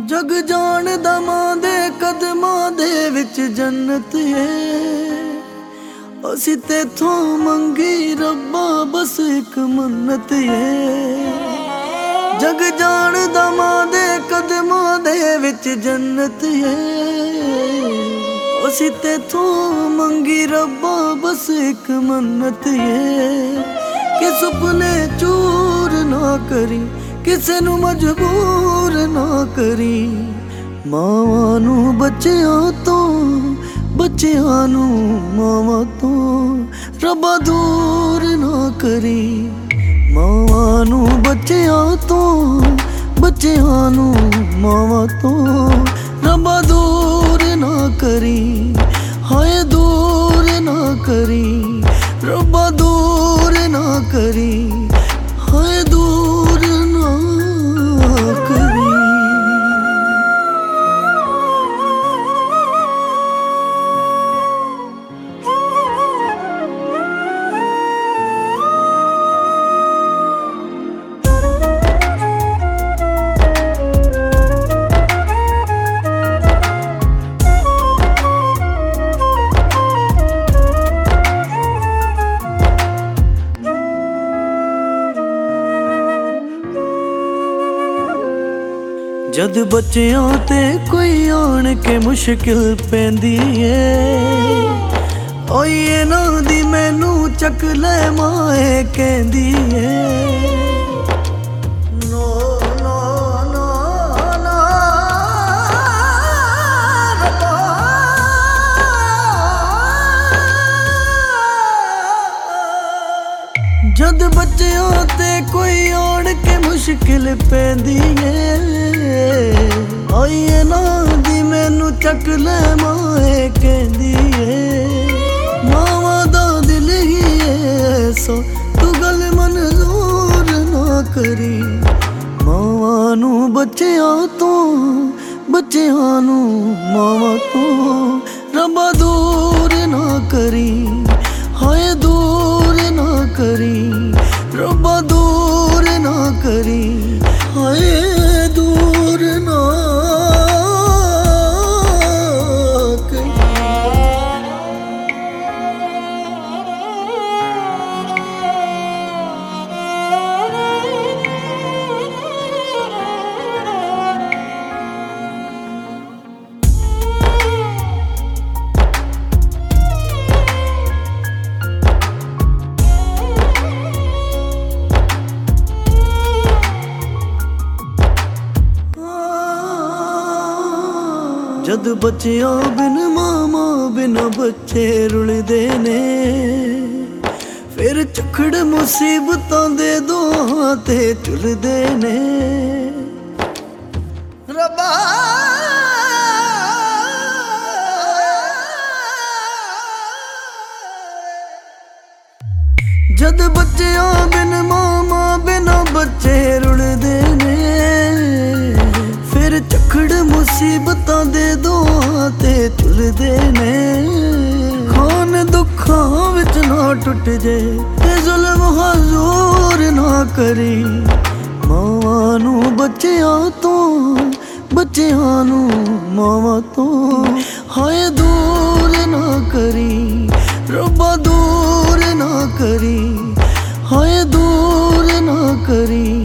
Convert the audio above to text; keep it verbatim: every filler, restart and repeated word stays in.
जग जाणदा मां दे कदमां दे विच जन्नत है। असी तेथों मंगी रब्बा बस एक मन्नत है। जग जाणदा मां दे कदमां दे विच जन्नत है। असी तेथों मंगी रब्बा बस एक मन्नत है कि सुपने चूर ना करी, किसे नू मजबूर ना करी। मावां नू बच्चियां तो, बच्चियां नू मावां तो रब्बा दूर ना करी। मावां नू बच्चियां तो, बच्चियां नू मावां तो रब्बा दूर ना करी। हाय दूर ना करी, रब्बा दूर ना करी, हाय दूर ना करी। जद बच्चियां ते कोई आन के मुश्किल पैंदी है। ओए इन्हां दी मैनू चक ले माए कहंदी है। नो नो नो नो रब्बा, जद बच्चियां ते कोई आन के मुश्किल पैंदी है। आई इन्हां दी मैनू चक ले माए कहंदी है। मावां दा दिल ही ऐसा तू गल मंजूर ना करी। मावां नू बच्चियां तो, बच्चियां नू मावां तो रब्बा दूर ना करी। हाय दूर ना करी, रब्बा दूर ना करी, हाय दूर ना करी। जद बच्चियां बिन मामा बिना बच्चे रुलदे ने। फिर चखड़ मुसीबतां दे दोहां ते झुलदे ने। रब्बा जद बच्चियां बिन मामा बिना बच्चे रुलदे ने। फिर चखड़ मुसीबतां दे दोहां ते झुलदे ने। खान दुखां विच ना टुट जे ते जुल्म हजूर ना करी। मावां नू बच्चियां तो, बच्चियां नू मावां तो हाय दूर ना करी। रब्बा दूर ना करी, हाय दूर ना करी।